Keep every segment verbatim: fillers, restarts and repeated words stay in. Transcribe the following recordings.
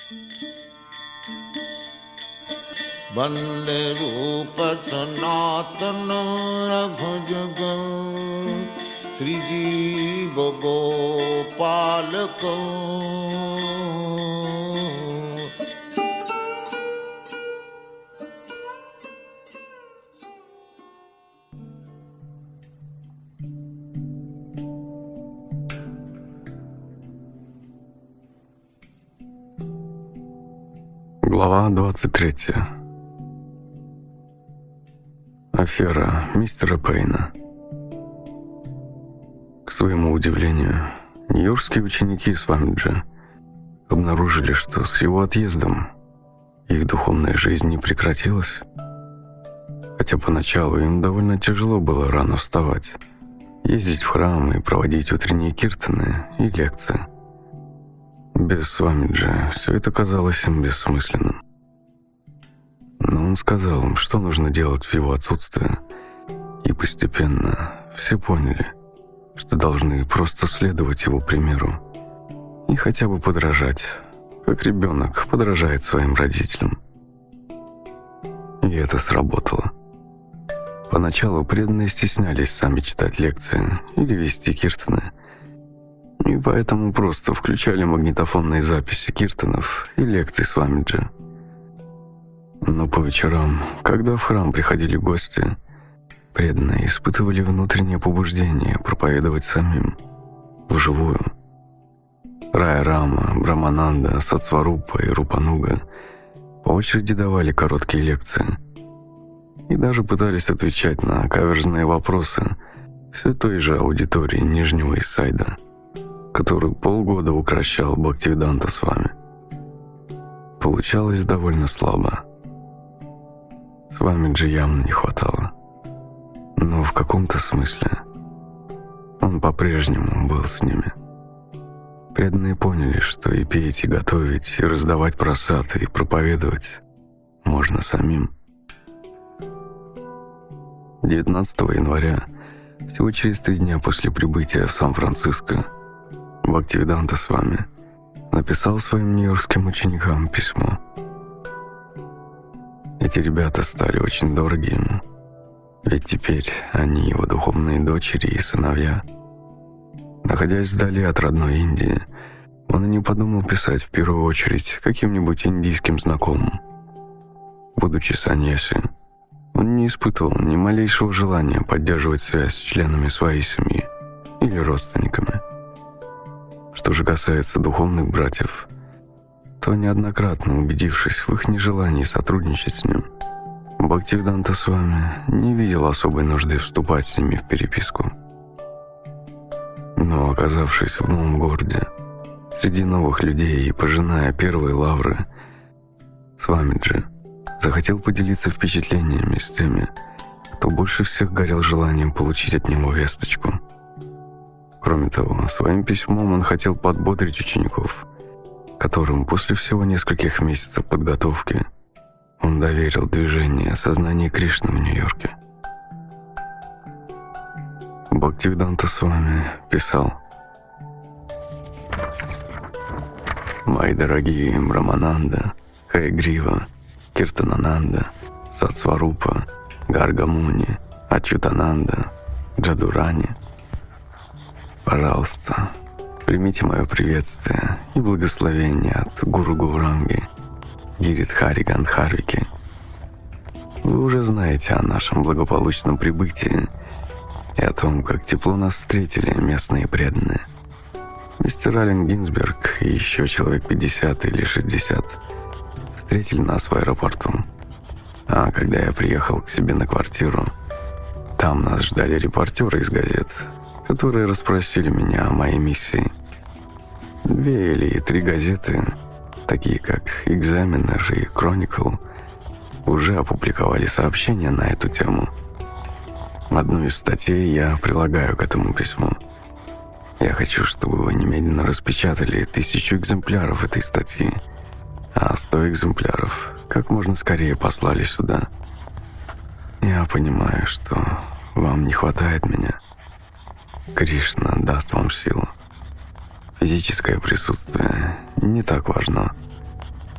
वंदे रूप सनातन रघुजग श्रीजीव गोपाल को। Глава двадцать третья. Афера мистера Пейна. К своему удивлению, нью-йоркские ученики Свамиджа обнаружили, что с его отъездом их духовная жизнь не прекратилась. Хотя поначалу им довольно тяжело было рано вставать, ездить в храм и проводить утренние киртаны и лекции. Без Свамиджа все это казалось им бессмысленным. Но он сказал им, что нужно делать в его отсутствие, и постепенно все поняли, что должны просто следовать его примеру и хотя бы подражать, как ребенок подражает своим родителям. И это сработало. Поначалу преданные стеснялись сами читать лекции или вести киртаны, и поэтому просто включали магнитофонные записи киртанов и лекций Свамиджа. Но по вечерам, когда в храм приходили гости, преданные испытывали внутреннее побуждение проповедовать самим, вживую. Рая Рама, Брамананда, Сатсварупа и Рупануга по очереди давали короткие лекции и даже пытались отвечать на каверзные вопросы все той же аудитории Нижнего Иссайда, который полгода укращал Бхактивиданта Свами. Получалось довольно слабо. Свамиджи явно не хватало. Но в каком-то смысле он по-прежнему был с ними. Преданные поняли, что и петь, и готовить, и раздавать просад, и проповедовать можно самим. девятнадцатого января, всего через три дня после прибытия в Сан-Франциско, Бхактивиданта Свами написал своим нью-йоркским ученикам письмо. Эти ребята стали очень дороги ему, ведь теперь они его духовные дочери и сыновья. Находясь вдали от родной Индии, он и не подумал писать в первую очередь каким-нибудь индийским знакомым. Будучи саньяси, он не испытывал ни малейшего желания поддерживать связь с членами своей семьи или родственниками. Что же касается духовных братьев, то неоднократно убедившись в их нежелании сотрудничать с ним, Бхактивиданта Свами не видел особой нужды вступать с ними в переписку. Но, оказавшись в новом городе, среди новых людей и пожиная первые лавры, Свамиджи захотел поделиться впечатлениями с теми, кто больше всех горел желанием получить от него весточку. Кроме того, своим письмом он хотел подбодрить учеников, которым после всего нескольких месяцев подготовки он доверил движение сознания Кришны в Нью-Йорке. Бхактивиданта Свами писал: «Мои дорогие Брамананда, Хайгрива, Киртанананда, Сатсварупа, Гаргамуни, Ачютананда, Джадурани, пожалуйста, примите мое приветствие и благословение от Гуру Гауранги, Гиридхари Гандхарвики. Вы уже знаете о нашем благополучном прибытии и о том, как тепло нас встретили местные преданные. Мистер Аллен Гинзберг и еще человек пятьдесят или шестьдесят встретили нас в аэропорту. А когда я приехал к себе на квартиру, там нас ждали репортеры из газет, которые расспросили меня о моей миссии. Две или три газеты, такие как «Экзаменер» и «Кроникл», уже опубликовали сообщения на эту тему. Одну из статей я прилагаю к этому письму. Я хочу, чтобы вы немедленно распечатали тысячу экземпляров этой статьи, а сто экземпляров как можно скорее послали сюда. Я понимаю, что вам не хватает меня. Кришна даст вам силу. Физическое присутствие не так важно.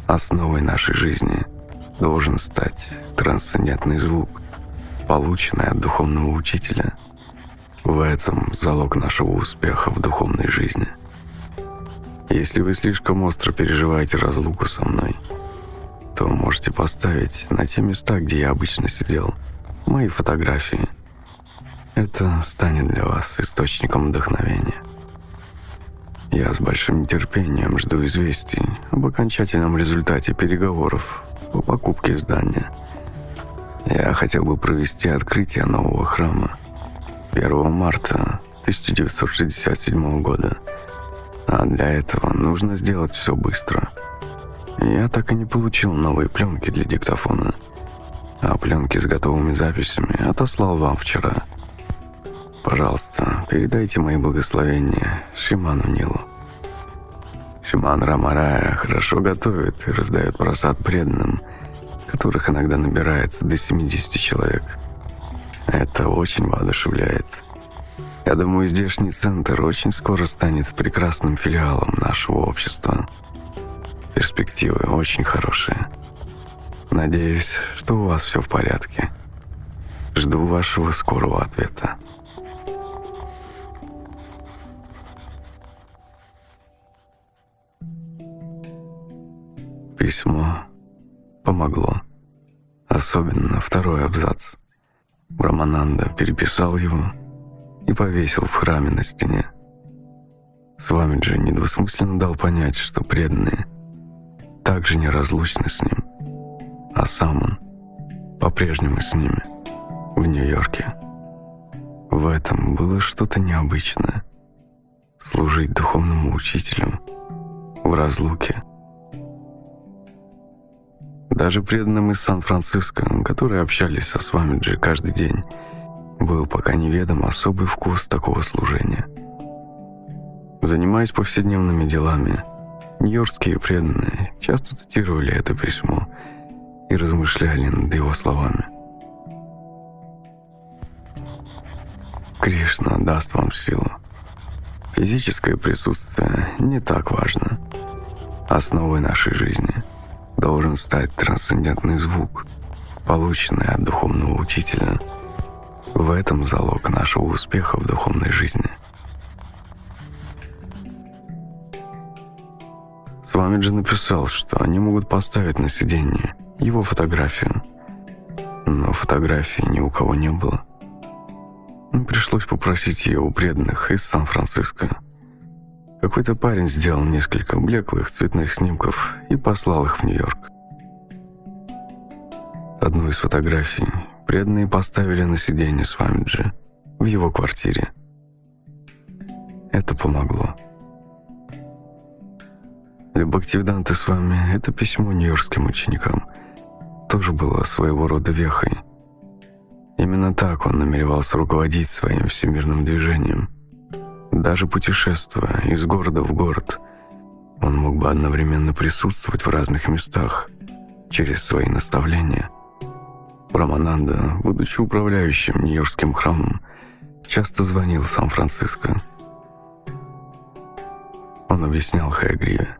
Основой нашей жизни должен стать трансцендентный звук, полученный от духовного учителя. В этом залог нашего успеха в духовной жизни. Если вы слишком остро переживаете разлуку со мной, то можете поставить на те места, где я обычно сидел, мои фотографии. Это станет для вас источником вдохновения. Я с большим нетерпением жду известий об окончательном результате переговоров по покупке здания. Я хотел бы провести открытие нового храма первого марта тысяча девятьсот шестьдесят седьмого года, а для этого нужно сделать все быстро. Я так и не получил новые пленки для диктофона, а пленки с готовыми записями отослал вам вчера. Пожалуйста, передайте мои благословения Шриману Нилу. Шриман Рамарая хорошо готовит и раздает просад преданным, которых иногда набирается до семидесяти человек. Это очень воодушевляет. Я думаю, здешний центр очень скоро станет прекрасным филиалом нашего общества. Перспективы очень хорошие. Надеюсь, что у вас все в порядке. Жду вашего скорого ответа. Письмо помогло. Особенно второй абзац. Брамананда переписал его и повесил в храме на стене. Свамиджи недвусмысленно дал понять, что преданные также неразлучны с ним, а сам он по-прежнему с ними в Нью-Йорке. В этом было что-то необычное. Служить духовному учителю в разлуке. Даже преданным из Сан-Франциско, которые общались со Свамиджи каждый день, был пока неведом особый вкус такого служения. Занимаясь повседневными делами, нью-йоркские преданные часто цитировали это письмо и размышляли над его словами. Кришна даст вам силу. Физическое присутствие не так важно. Основой нашей жизни должен стать трансцендентный звук, полученный от духовного учителя. В этом залог нашего успеха в духовной жизни. Свамиджи написал, что они могут поставить на сиденье его фотографию, но фотографии ни у кого не было. Пришлось попросить ее у преданных из Сан-Франциско. Какой-то парень сделал несколько блеклых цветных снимков и послал их в Нью-Йорк. Одну из фотографий преданные поставили на сиденье Свамиджи в его квартире. Это помогло. Для Бхактивиданты Свами это письмо нью-йоркским ученикам тоже было своего рода вехой. Именно так он намеревался руководить своим всемирным движением. Даже путешествуя из города в город, он мог бы одновременно присутствовать в разных местах через свои наставления. Брамананда, будучи управляющим Нью-Йоркским храмом, часто звонил в Сан-Франциско. Он объяснял Хаягриве: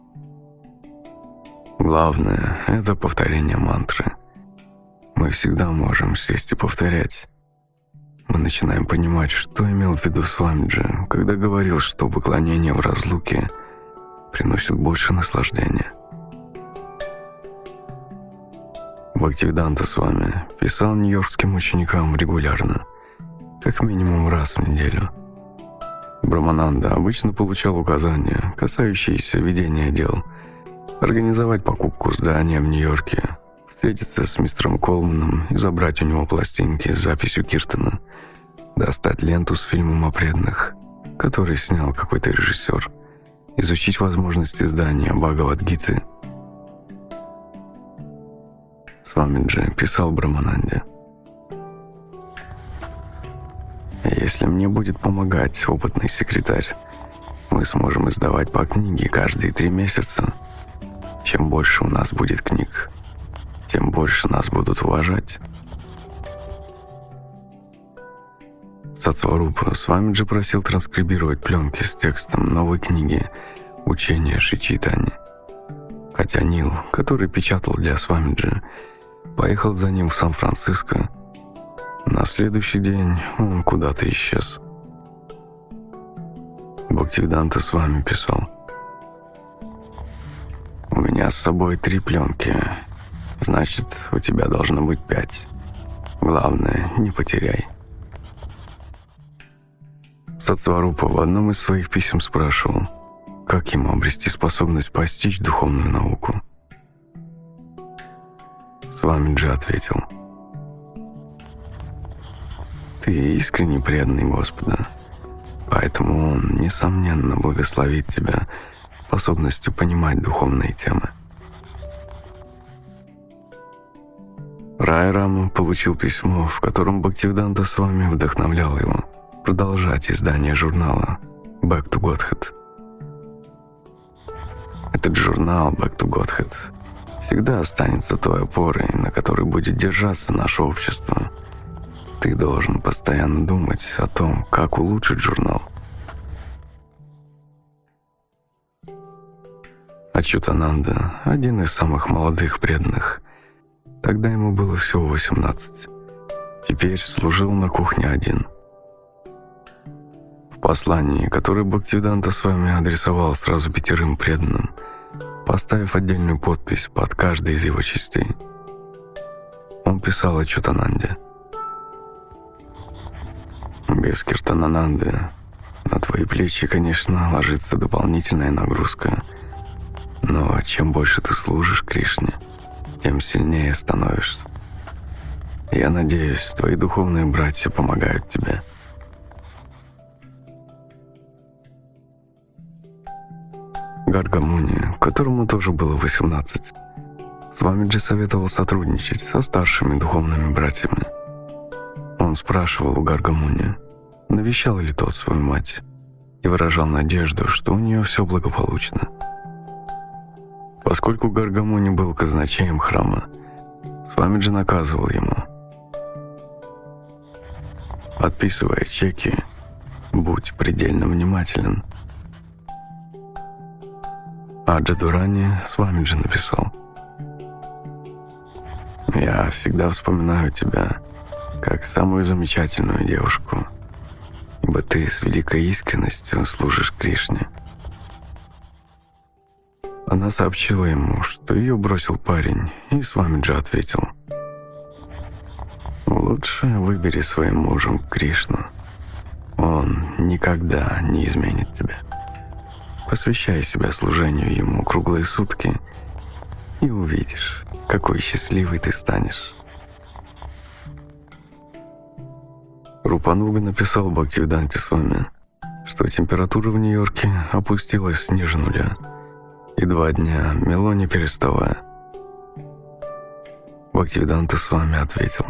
главное — это повторение мантры. Мы всегда можем сесть и повторять. Мы начинаем понимать, что имел в виду Свамиджи, когда говорил, что поклонение в разлуке приносит больше наслаждения. Бхактивиданта Свами писал нью-йоркским ученикам регулярно, как минимум раз в неделю. Брамананда обычно получал указания, касающиеся ведения дел, организовать покупку здания в Нью-Йорке, встретиться с мистером Колманом и забрать у него пластинки с записью Киртана, достать ленту с фильмом о преданных, который снял какой-то режиссер, изучить возможности издания Бхагавад-гиты. Свамиджи писал Брамананде: если мне будет помогать опытный секретарь, мы сможем издавать по книге каждые три месяца. Чем больше у нас будет книг, тем больше нас будут уважать. Сатсварупа Свамиджи просил транскрибировать пленки с текстом новой книги «Учение Шри Чайтаньи». Хотя Нил, который печатал для Свамиджи, поехал за ним в Сан-Франциско, на следующий день он куда-то исчез. Бхактивиданта Свами писал: «У меня с собой три пленки, значит, у тебя должно быть пять. Главное, не потеряй». Сатсварупа в одном из своих писем спрашивал, как ему обрести способность постичь духовную науку. Свамиджи ответил: «Ты искренне преданный Господа, поэтому Он, несомненно, благословит тебя способностью понимать духовные темы». Рай Рама получил письмо, в котором Бхактивиданта Свами вдохновлял его продолжать издание журнала «Back to Godhead». Этот журнал «Back to Godhead» всегда останется той опорой, на которой будет держаться наше общество. Ты должен постоянно думать о том, как улучшить журнал. Ачютананда, один из самых молодых преданных, тогда ему было всего восемнадцать, теперь служил на кухне один. В послании, которое Бхактивиданта Свами адресовал сразу пятерым преданным, поставив отдельную подпись под каждой из его частей, он писал Ачютананде: «Без Киртанананды на твои плечи, конечно, ложится дополнительная нагрузка, но чем больше ты служишь Кришне, тем сильнее становишься. Я надеюсь, твои духовные братья помогают тебе». Гаргамуни, которому тоже было восемнадцать, Свамиджи советовал сотрудничать со старшими духовными братьями. Он спрашивал у Гаргамуни, навещал ли тот свою мать, и выражал надежду, что у нее все благополучно. Поскольку Гаргамуни был казначеем храма, Свамиджи наказывал ему: «Подписывая чеки, будь предельно внимателен». А Джадурани Свамиджи написал: «Я всегда вспоминаю тебя как самую замечательную девушку, ибо ты с великой искренностью служишь Кришне». Она сообщила ему, что ее бросил парень, и Свамиджи ответил: «Лучше выбери своим мужем Кришну. Он никогда не изменит тебя. Посвящай себя служению ему круглые сутки, и увидишь, какой счастливый ты станешь». Рупануга написал Бхактивиданте Свами, что температура в Нью-Йорке опустилась ниже нуля, и два дня мело не переставая. Бхактивиданта Свами ответил: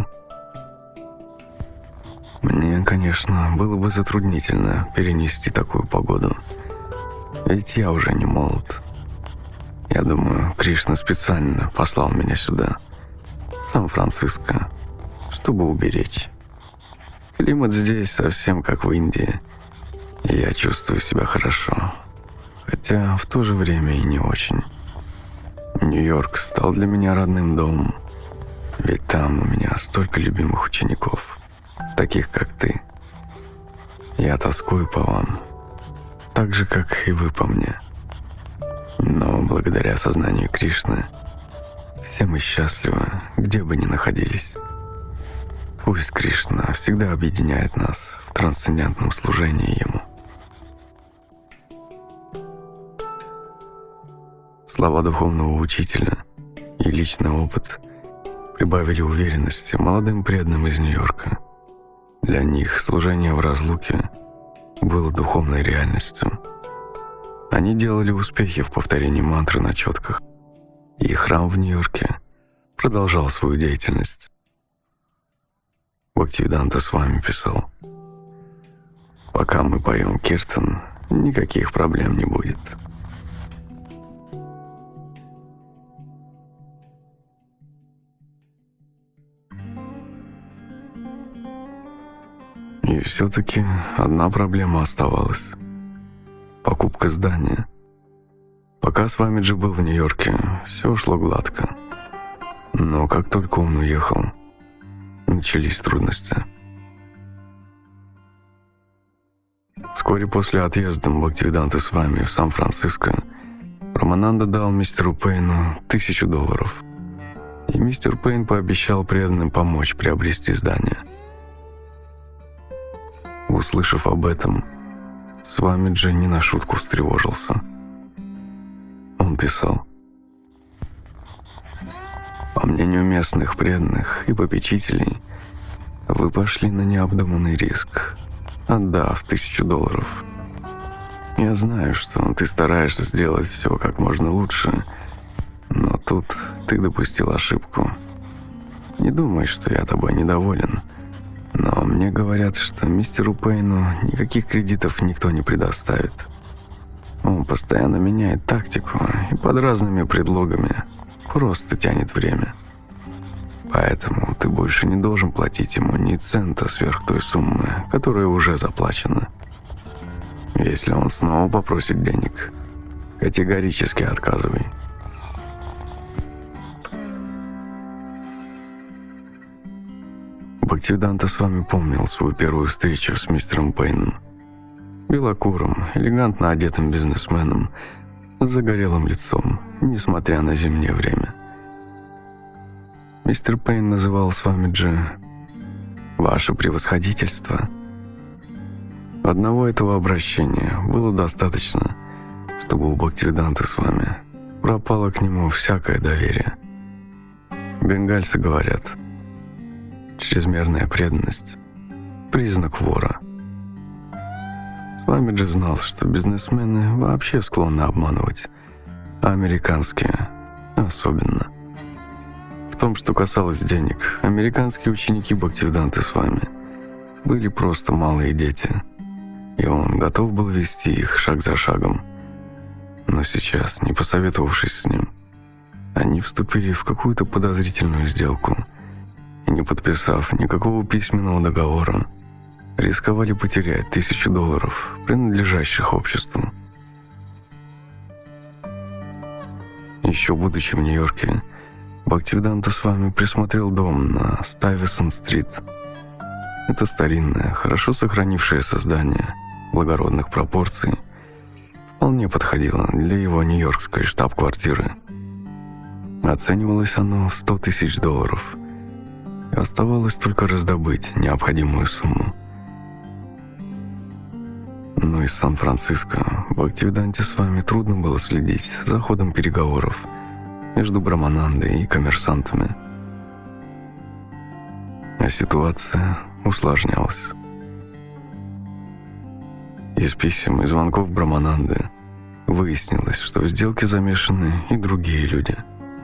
«Мне, конечно, было бы затруднительно перенести такую погоду, ведь я уже не молод. Я думаю, Кришна специально послал меня сюда, в Сан-Франциско, чтобы уберечь. Климат здесь совсем как в Индии, и я чувствую себя хорошо, хотя в то же время и не очень. Нью-Йорк стал для меня родным домом, ведь там у меня столько любимых учеников, таких как ты. Я тоскую по вам, так же, как и вы по мне. Но благодаря сознанию Кришны все мы счастливы, где бы ни находились. Пусть Кришна всегда объединяет нас в трансцендентном служении Ему». Слова духовного учителя и личный опыт прибавили уверенности молодым преданным из Нью-Йорка. Для них служение в разлуке было духовной реальностью. Они делали успехи в повторении мантры на четках, и храм в Нью-Йорке продолжал свою деятельность. Бхактивиданта Свами писал: «Пока мы поем киртан, никаких проблем не будет». И все-таки одна проблема оставалась — покупка здания. Пока Свамиджи был в Нью-Йорке, все шло гладко. Но как только он уехал, начались трудности. Вскоре после отъезда Бхактивиданты Свами в Сан-Франциско Рамананда дал мистеру Пейну тысячу долларов, и мистер Пейн пообещал преданным помочь приобрести здание. Услышав об этом, Свамиджи не на шутку встревожился. Он писал: «По мнению местных преданных и попечителей, вы пошли на необдуманный риск, отдав тысячу долларов. Я знаю, что ты стараешься сделать все как можно лучше, но тут ты допустил ошибку. Не думай, что я тобой недоволен, но мне говорят, что мистеру Пейну никаких кредитов никто не предоставит. Он постоянно меняет тактику и под разными предлогами просто тянет время. Поэтому ты больше не должен платить ему ни цента сверх той суммы, которая уже заплачена. Если он снова попросит денег, категорически отказывай». Бхактивиданта Свами помнил свою первую встречу с мистером Пейном. Белокурым, элегантно одетым бизнесменом с загорелым лицом, несмотря на зимнее время. Мистер Пейн называл Свамиджи «Ваше превосходительство». Одного этого обращения было достаточно, чтобы у Бхактивиданты Свами пропало к нему всякое доверие. Бенгальцы говорят: чрезмерная преданность – признак вора. Свамиджи знал, что бизнесмены вообще склонны обманывать, а американские особенно. В том, что касалось денег, американские ученики Бхактивиданты Свами были просто малые дети, и он готов был вести их шаг за шагом. Но сейчас, не посоветовавшись с ним, они вступили в какую-то подозрительную сделку и, не подписав никакого письменного договора, рисковали потерять тысячу долларов, принадлежащих обществу. Еще будучи в Нью-Йорке, Бхактивиданта Свами присмотрел дом на Стайвесон-стрит. Это старинное, хорошо сохранившееся здание благородных пропорций вполне подходило для его нью-йоркской штаб-квартиры. Оценивалось оно в сто тысяч долларов, и оставалось только раздобыть необходимую сумму. Но из Сан-Франциско Бхактивиданте Свами трудно было следить за ходом переговоров между Браманандой и коммерсантами. А ситуация усложнялась. Из писем и звонков Брамананды выяснилось, что в сделке замешаны и другие люди.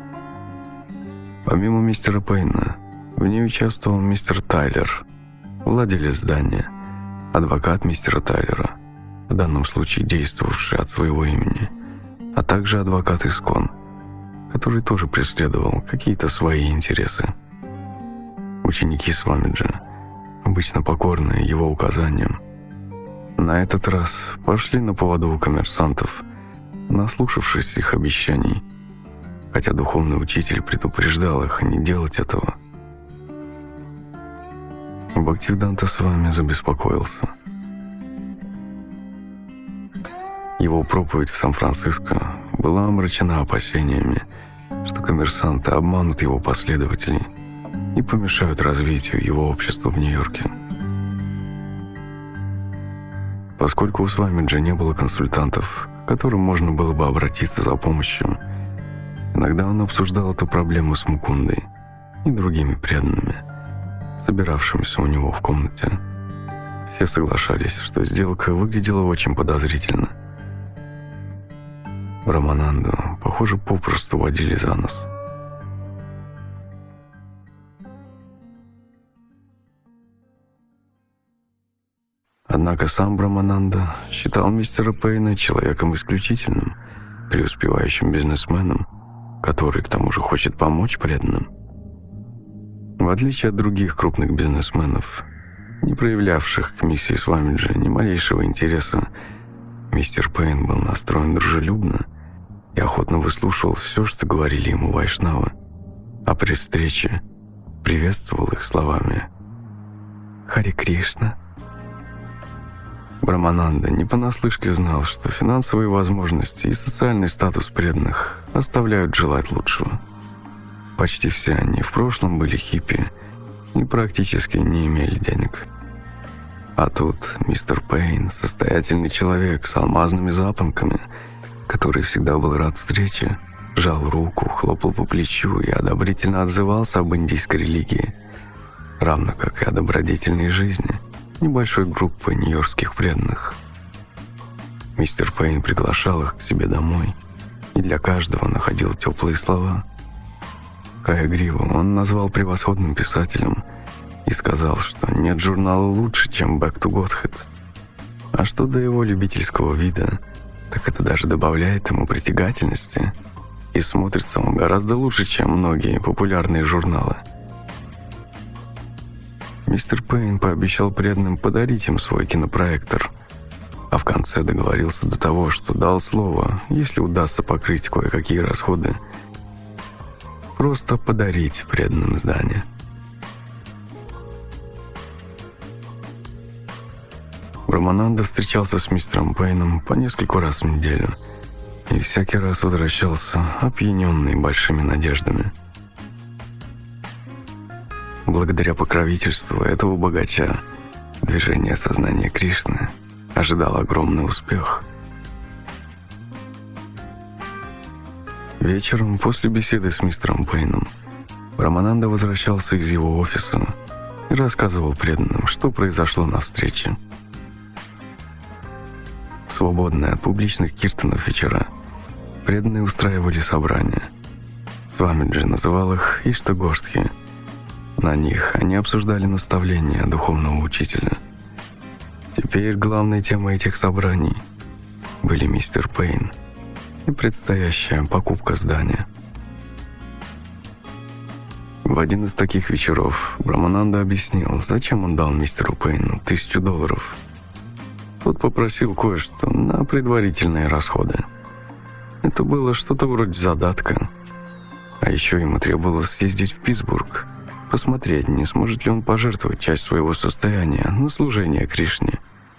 Помимо мистера Пейна, в ней участвовал мистер Тайлер, владелец здания, адвокат мистера Тайлера, в данном случае действовавший от своего имени, а также адвокат Искон, который тоже преследовал какие-то свои интересы. Ученики Свамиджи, обычно покорные его указаниям, на этот раз пошли на поводу у коммерсантов, наслушавшись их обещаний, хотя духовный учитель предупреждал их не делать этого. Бхактивиданта Свами забеспокоился. Его проповедь в Сан-Франциско была омрачена опасениями, что коммерсанты обманут его последователей и помешают развитию его общества в Нью-Йорке. Поскольку у Свамиджи не было консультантов, к которым можно было бы обратиться за помощью, иногда он обсуждал эту проблему с Мукундой и другими преданными, собиравшимися у него в комнате. Все соглашались, что сделка выглядела очень подозрительно. Рамананду, похоже, попросту водили за нос. Однако сам Брамананда считал мистера Пейна человеком исключительным, преуспевающим бизнесменом, который к тому же хочет помочь преданным. В отличие от других крупных бизнесменов, не проявлявших к миссии Свамиджи ни малейшего интереса, мистер Пейн был настроен дружелюбно и охотно выслушивал все, что говорили ему вайшнавы, а при встрече приветствовал их словами «Харе Кришна». Брамананда не понаслышке знал, что финансовые возможности и социальный статус преданных оставляют желать лучшего. Почти все они в прошлом были хиппи и практически не имели денег. А тут мистер Пейн, состоятельный человек с алмазными запонками, который всегда был рад встрече, жал руку, хлопал по плечу и одобрительно отзывался об индийской религии, равно как и о добродетельной жизни небольшой группы нью-йоркских преданных. Мистер Пейн приглашал их к себе домой и для каждого находил теплые слова. Кая Гриву он назвал превосходным писателем и сказал, что нет журнала лучше, чем «Back to Godhead». А что до его любительского вида, так это даже добавляет ему притягательности, и смотрится он гораздо лучше, чем многие популярные журналы. Мистер Пейн пообещал преданным подарить им свой кинопроектор, а в конце договорился до того, что дал слово, если удастся покрыть кое-какие расходы, просто подарить преданным здание. Брамананда встречался с мистером Пейном по нескольку раз в неделю и всякий раз возвращался, опьяненный большими надеждами. Благодаря покровительству этого богача движение сознания Кришны ожидало огромный успех. Вечером, после беседы с мистером Пейном, Брамананда возвращался из его офиса и рассказывал преданным, что произошло на встрече. Свободные от публичных киртанов вечера преданные устраивали собрания. Свамиджи называл их Иштагоштхи. На них они обсуждали наставления духовного учителя. Теперь главной темой этих собраний были мистер Пейн и предстоящая покупка здания. В один из таких вечеров Брамананда объяснил, зачем он дал мистеру Пейну тысячу долларов. Тот попросил кое-что на предварительные расходы. Это было что-то вроде задатка. А еще ему требовалось съездить в Питтсбург, посмотреть, не сможет ли он пожертвовать часть своего состояния на служение Кришне.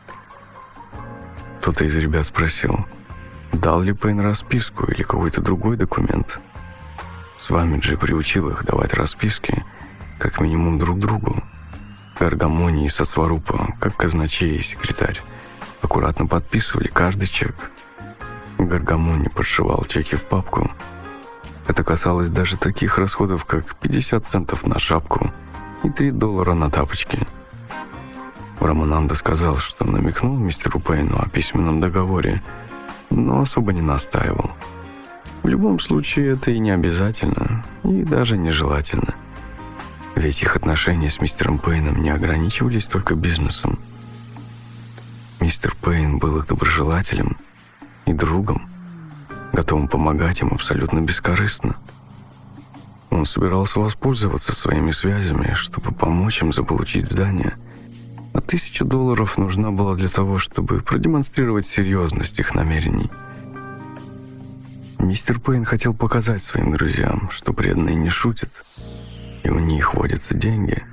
Кто-то из ребят спросил, дал ли Пейн расписку или какой-то другой документ. Свамиджи приучил их давать расписки как минимум друг другу. Гаргамони и Сатсварупа, как казначей и секретарь, аккуратно подписывали каждый чек. Гаргамони подшивал чеки в папку. Это касалось даже таких расходов, как пятьдесят центов на шапку и три доллара на тапочки. Брамананда сказал, что намекнул мистеру Пейну о письменном договоре, но особо не настаивал. В любом случае, это и не обязательно, и даже нежелательно. Ведь их отношения с мистером Пейном не ограничивались только бизнесом. Мистер Пейн был их доброжелателем и другом, готовым помогать им абсолютно бескорыстно. Он собирался воспользоваться своими связями, чтобы помочь им заполучить здание, а тысяча долларов нужна была для того, чтобы продемонстрировать серьезность их намерений. Мистер Пейн хотел показать своим друзьям, что преданные не шутят, и у них водятся деньги.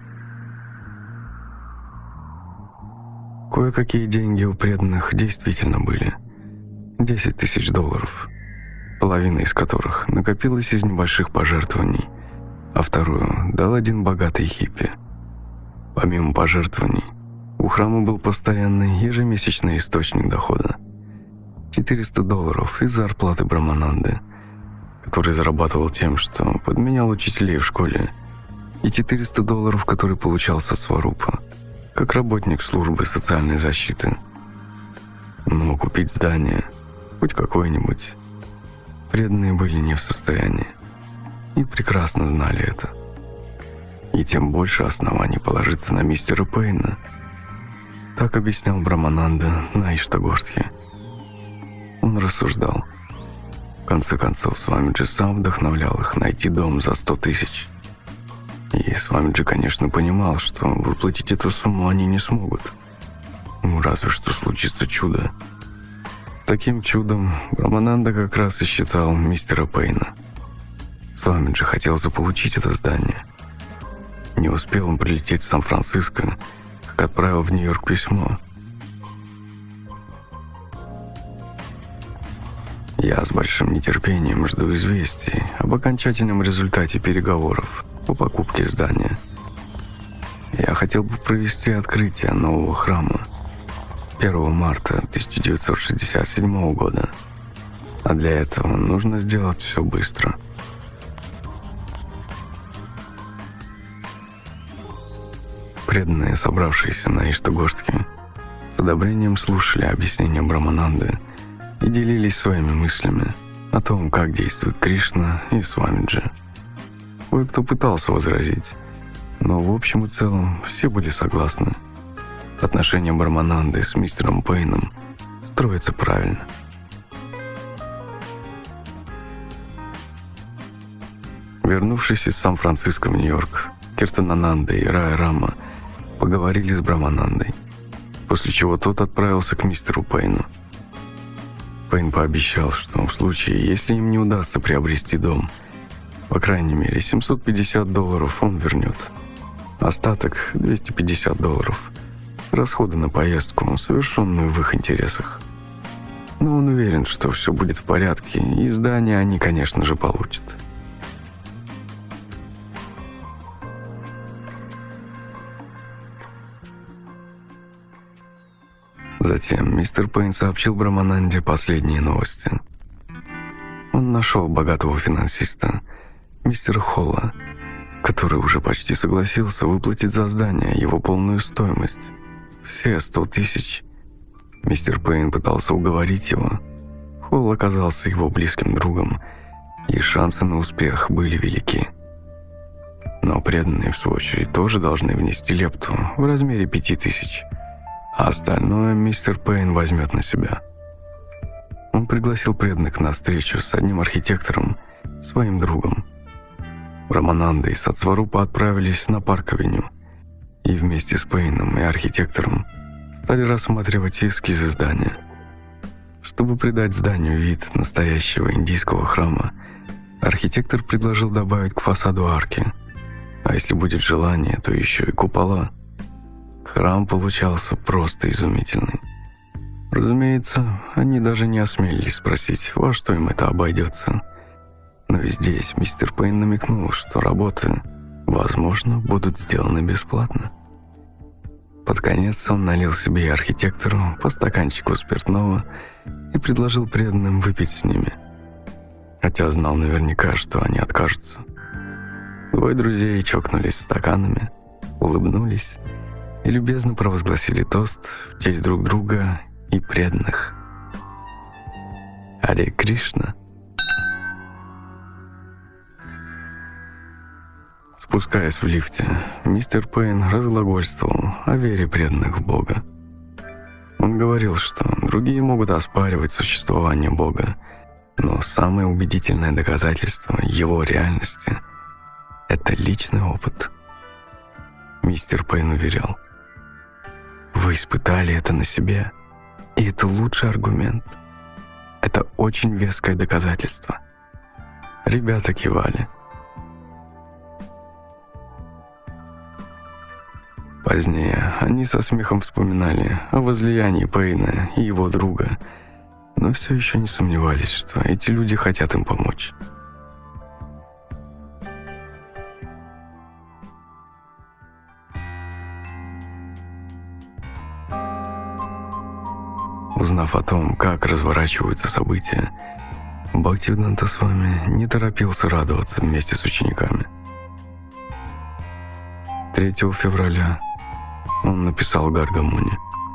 Кое-какие деньги у преданных действительно были. десять тысяч долларов, половина из которых накопилась из небольших пожертвований, а вторую дал один богатый хиппи. Помимо пожертвований, у храма был постоянный ежемесячный источник дохода. четыреста долларов из зарплаты Брамананды, который зарабатывал тем, что подменял учителей в школе, и четыреста долларов, который получал Сатсварупа, как работник службы социальной защиты. Но купить здание, хоть какое-нибудь, преданные были не в состоянии и прекрасно знали это. И тем больше оснований положиться на мистера Пейна. Так объяснял Брамананда на Иштагоштхе. Он рассуждал. В конце концов, Свамиджи сам вдохновлял их найти дом за сто тысяч. И Свамиджи, конечно, понимал, что выплатить эту сумму они не смогут. Ну, разве что случится чудо. Таким чудом Брамананда как раз и считал мистера Пейна. Свамиджи хотел заполучить это здание. Не успел он прилететь в Сан-Франциско, как отправил в Нью-Йорк письмо. Я с большим нетерпением жду известий об окончательном результате переговоров по покупке здания. Я хотел бы провести открытие нового храма первого марта тысяча девятьсот шестьдесят седьмого года, а для этого нужно сделать все быстро. Преданные, собравшиеся на Иштагоштке, с одобрением слушали объяснения Брамананды и делились своими мыслями о том, как действует Кришна и Свамиджи. Кое-кто пытался возразить, но в общем и целом все были согласны. Отношения Брамананды с мистером Пейном строятся правильно. Вернувшись из Сан-Франциско в Нью-Йорк, Киртанананда и Рая Рама поговорили с Браманандой, после чего тот отправился к мистеру Пейну. Пейн пообещал, что в случае, если им не удастся приобрести дом, по крайней мере семьсот пятьдесят долларов он вернет. Остаток, двести пятьдесят долларов, расходы на поездку, совершенную в их интересах. Но он уверен, что все будет в порядке, и здание они, конечно же, получат. Затем мистер Пейн сообщил Брамананде последние новости. Он нашел богатого финансиста, мистера Холла, который уже почти согласился выплатить за здание его полную стоимость. Все сто тысяч. Мистер Пейн пытался уговорить его. Холл оказался его близким другом, и шансы на успех были велики. Но преданные, в свою очередь, тоже должны внести лепту в размере пяти тысяч. А остальное мистер Пейн возьмет на себя. Он пригласил преданных на встречу с одним архитектором, своим другом. Брамананда и Сатсварупа отправились на Парк-авеню и вместе с Пейном и архитектором стали рассматривать эскизы здания. Чтобы придать зданию вид настоящего индийского храма, архитектор предложил добавить к фасаду арки, а если будет желание, то еще и купола. Храм получался просто изумительный. Разумеется, они даже не осмелились спросить, во что им это обойдется. Но и здесь мистер Пейн намекнул, что работы, возможно, будут сделаны бесплатно. Под конец он налил себе и архитектору по стаканчику спиртного и предложил преданным выпить с ними, хотя знал наверняка, что они откажутся. Двое друзей чокнулись стаканами, улыбнулись и любезно провозгласили тост в честь друг друга и преданных. Харе Кришна. Спускаясь в лифте, мистер Пейн разглагольствовал о вере преданных в Бога. Он говорил, что другие могут оспаривать существование Бога, но самое убедительное доказательство его реальности – это личный опыт. Мистер Пейн уверял: «Вы испытали это на себе, и это лучший аргумент. Это очень веское доказательство». Ребята кивали. Позднее они со смехом вспоминали о возлиянии Пейна и его друга, но все еще не сомневались, что эти люди хотят им помочь. Узнав о том, как разворачиваются события, Бхактивиданта Свами не торопился радоваться вместе с учениками. третьего февраля он написал Гаргамуни: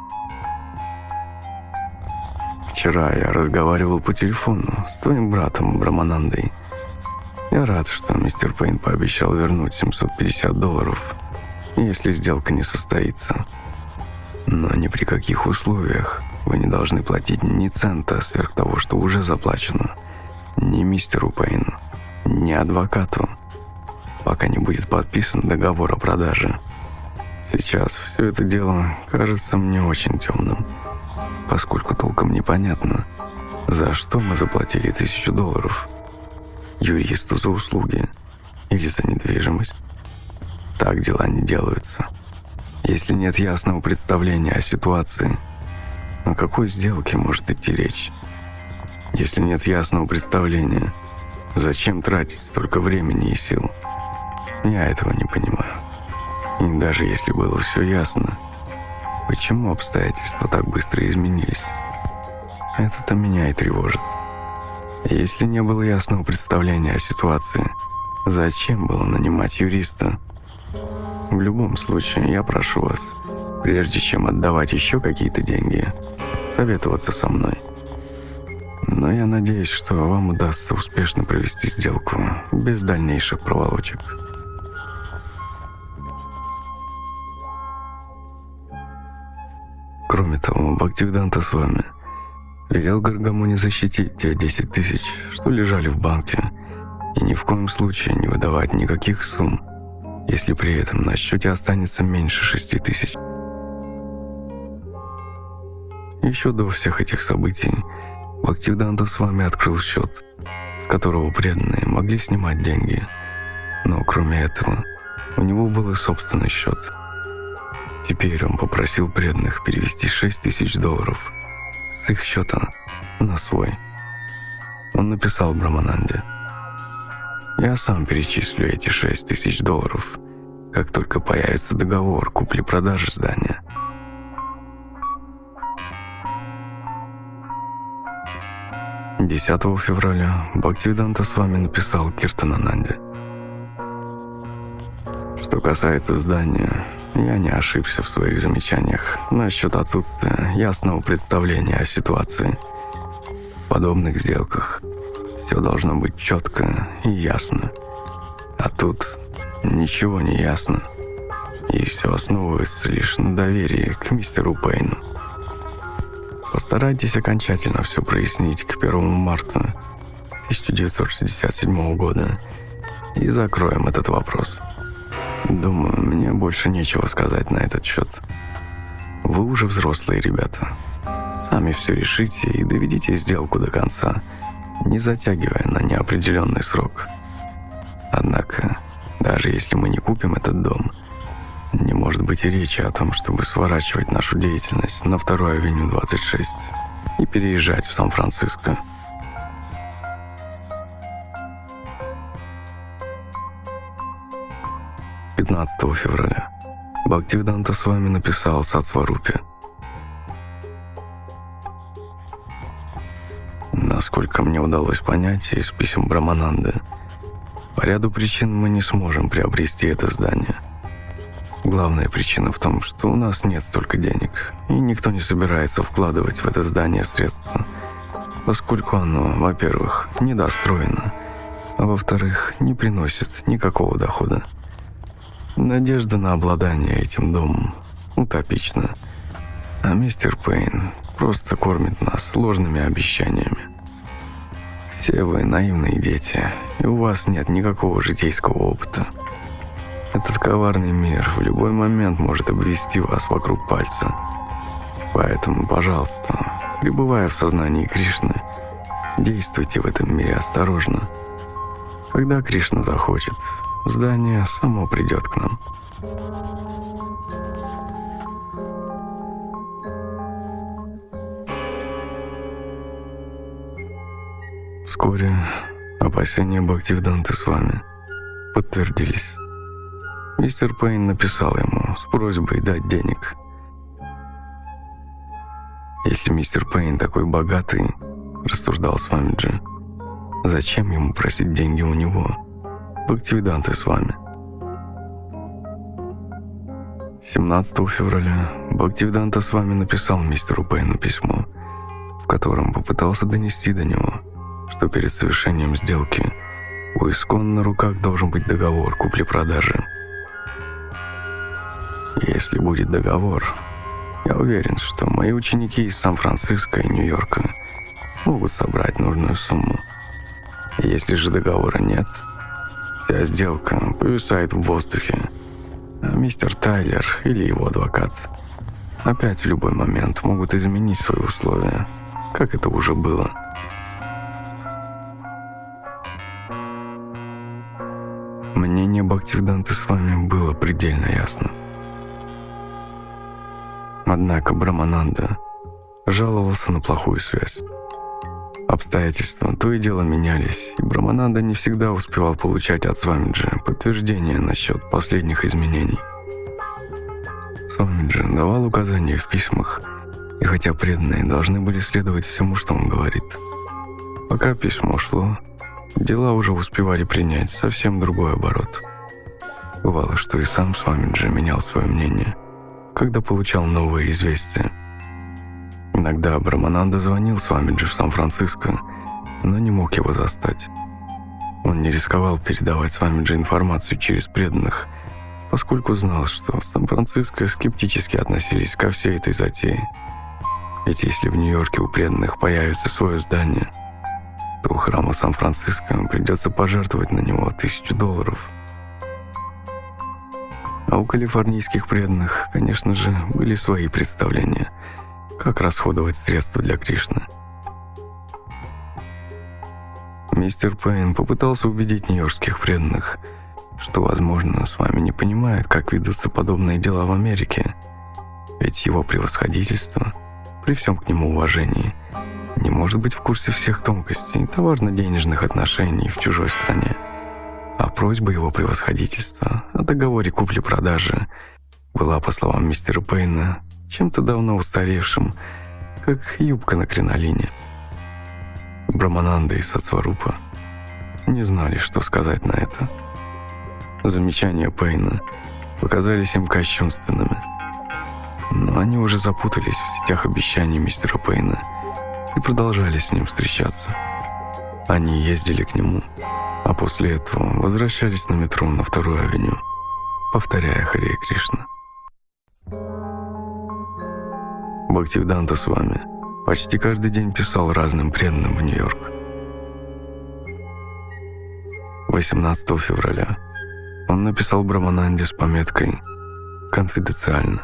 «Вчера я разговаривал по телефону с твоим братом Браманандой. Я рад, что мистер Пейн пообещал вернуть семьсот пятьдесят долларов, если сделка не состоится. Но ни при каких условиях вы не должны платить ни цента сверх того, что уже заплачено, ни мистеру Пейну, ни адвокату, пока не будет подписан договор о продаже. Сейчас все это дело кажется мне очень темным, поскольку толком непонятно, За что мы заплатили тысячу долларов? Юристу за услуги или за недвижимость? Так дела не делаются. Если нет ясного представления о ситуации, о какой сделке может идти речь? Если нет ясного представления, зачем тратить столько времени и сил? Я этого не понимаю. И даже если было все ясно, почему обстоятельства так быстро изменились? Это-то меня и тревожит. Если не было ясного представления о ситуации, зачем было нанимать юриста? В любом случае, я прошу вас, прежде чем отдавать еще какие-то деньги, советоваться со мной. Но я надеюсь, что вам удастся успешно провести сделку без дальнейших проволочек. Кроме того, Бхактивиданта с вами велел Гаргамуне защитить те десять тысяч, что лежали в банке, и ни в коем случае не выдавать никаких сумм, если при этом на счете останется меньше шести тысяч. Еще до всех этих событий Бхактивиданта с вами открыл счет, с которого преданные могли снимать деньги, но кроме этого у него был и собственный счет. Теперь он попросил преданных перевести шесть тысяч долларов с их счета на свой. Он написал Брамананде: «Я сам перечислю эти шесть тысяч долларов, как только появится договор купли-продажи здания». десятого февраля Бхактивиданта с вами написал Киртанананде: «Что касается здания, я не ошибся в своих замечаниях насчет отсутствия ясного представления о ситуации. В подобных сделках все должно быть четко и ясно. А тут ничего не ясно, и все основывается лишь на доверии к мистеру Пейну. Постарайтесь окончательно все прояснить к первому марта тысяча девятьсот шестьдесят седьмого года и закроем этот вопрос. Думаю, мне больше нечего сказать на этот счет. Вы уже взрослые ребята. Сами все решите и доведите сделку до конца, не затягивая на неопределенный срок. Однако, даже если мы не купим этот дом, не может быть и речи о том, чтобы сворачивать нашу деятельность на вторую авеню двадцать шесть и переезжать в Сан-Франциско. пятнадцатого февраля Бхактивиданта с вами написал Сатсварупе: «Насколько мне удалось понять из писем Брамананды, по ряду причин мы не сможем приобрести это здание. Главная причина в том, что у нас нет столько денег, и никто не собирается вкладывать в это здание средства, поскольку оно, во-первых, недостроено, а во-вторых, не приносит никакого дохода. Надежда на обладание этим домом утопична, а мистер Пейн просто кормит нас ложными обещаниями. Все вы наивные дети, и у вас нет никакого житейского опыта. Этот коварный мир в любой момент может обвести вас вокруг пальца. Поэтому, пожалуйста, пребывая в сознании Кришны, действуйте в этом мире осторожно. Когда Кришна захочет, здание само придет к нам». Вскоре опасения Бхактивиданты с вами подтвердились. Мистер Пейн написал ему с просьбой дать денег. «Если мистер Пейн такой богатый, — рассуждал Свамиджи, — зачем ему просить деньги у него? Бхактивиданты с вами». семнадцатого февраля Бхактивиданта с вами написал мистеру Пейну письмо, в котором попытался донести до него, что перед совершением сделки у Искон на руках должен быть договор купли-продажи. Если будет договор, я уверен, что мои ученики из Сан-Франциско и Нью-Йорка смогут собрать нужную сумму. Если же договора нет, вся сделка повисает в воздухе, а мистер Тайлер или его адвокат опять в любой момент могут изменить свои условия, как это уже было. Мнение Бхактивиданты Свами было предельно ясно. Однако Брамананда жаловался на плохую связь. Обстоятельства то и дело менялись, и Брамананда не всегда успевал получать от Свамиджи подтверждение насчет последних изменений. Свамиджи давал указания в письмах, и хотя преданные должны были следовать всему, что он говорит, пока письмо шло, дела уже успевали принять совсем другой оборот. Бывало, что и сам Свамиджи менял свое мнение, когда получал новые известия. Иногда Брамананда звонил Свамиджи в Сан-Франциско, но не мог его застать. Он не рисковал передавать Свамиджи информацию через преданных, поскольку знал, что в Сан-Франциско скептически относились ко всей этой затее. Ведь если в Нью-Йорке у преданных появится свое здание, то у храма Сан-Франциско придется пожертвовать на него тысячу долларов. А у калифорнийских преданных, конечно же, были свои представления, как расходовать средства для Кришны. Мистер Пейн попытался убедить нью-йоркских преданных, что, возможно, с вами не понимают, как ведутся подобные дела в Америке, ведь его превосходительство, при всем к нему уважении, не может быть в курсе всех тонкостей товарно-денежных отношений в чужой стране. А просьба его превосходительства о договоре купли-продажи была, по словам мистера Пейна, чем-то давно устаревшим, как юбка на кринолине. Брамананда и Сатсварупа не знали, что сказать на это. Замечания Пейна показались им кощунственными, но они уже запутались в сетях обещаний мистера Пейна и продолжали с ним встречаться. Они ездили к нему, а после этого возвращались на метро на вторую авеню, повторяя Харе Кришна. Бхактивиданта Свами почти каждый день писал разным преданным в Нью-Йорк. восемнадцатого февраля он написал Брамананде с пометкой «Конфиденциально».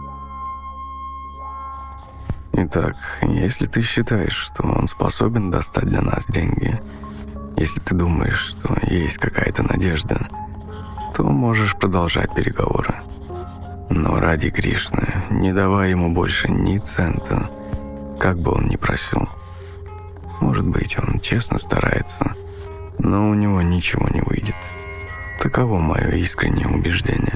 Итак, если ты считаешь, что он способен достать для нас деньги, если ты думаешь, что есть какая-то надежда, то можешь продолжать переговоры. Но ради Кришны не давай ему больше ни цента, как бы он ни просил. Может быть, он честно старается, но у него ничего не выйдет. Таково мое искреннее убеждение.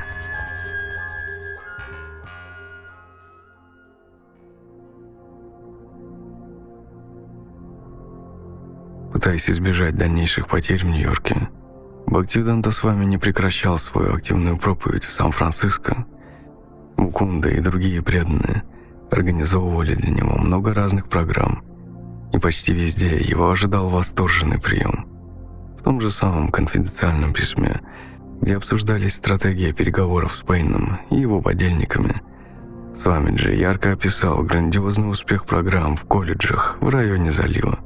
Пытаясь избежать дальнейших потерь в Нью-Йорке, Бхактивиданта Свами не прекращал свою активную проповедь в Сан-Франциско. Мукунда и другие преданные организовывали для него много разных программ, и почти везде его ожидал восторженный прием. В том же самом конфиденциальном письме, где обсуждались стратегии переговоров с Пейном и его подельниками, Свамиджи ярко описал грандиозный успех программ в колледжах в районе залива.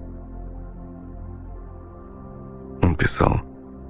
Он писал: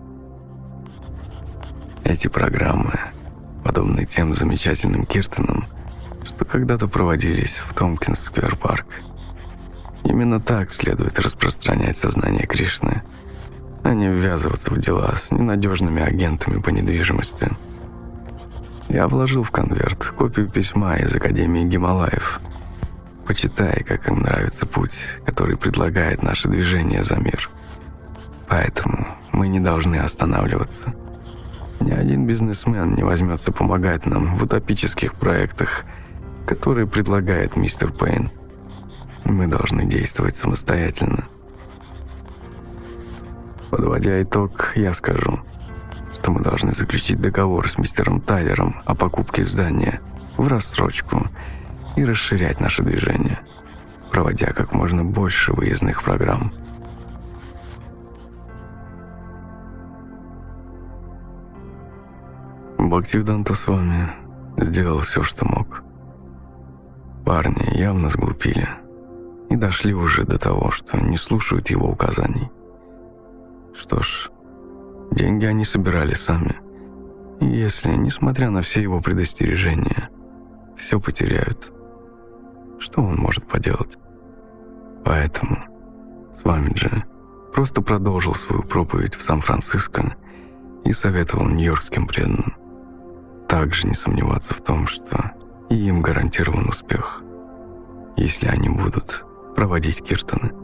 «Эти программы подобны тем замечательным киртанам, что когда-то проводились в Томпкинс-сквер-парк. Именно так следует распространять сознание Кришны, а не ввязываться в дела с ненадежными агентами по недвижимости. Я вложил в конверт копию письма из Академии Гималаев. Почитай, как им нравится путь, который предлагает наше движение за мир. Поэтому мы не должны останавливаться. Ни один бизнесмен не возьмется помогать нам в утопических проектах, которые предлагает мистер Пейн. Мы должны действовать самостоятельно. Подводя итог, я скажу, что мы должны заключить договор с мистером Тайлером о покупке здания в рассрочку и расширять наше движение, проводя как можно больше выездных программ. Бхактивиданта Свами сделал все, что мог. Парни явно сглупили и дошли уже до того, что не слушают его указаний. Что ж, деньги они собирали сами, и если, несмотря на все его предостережения, все потеряют, что он может поделать? Поэтому Свамиджи просто продолжил свою проповедь в Сан-Франциско и советовал нью-йоркским преданным также не сомневаться в том, что и им гарантирован успех, если они будут проводить киртаны.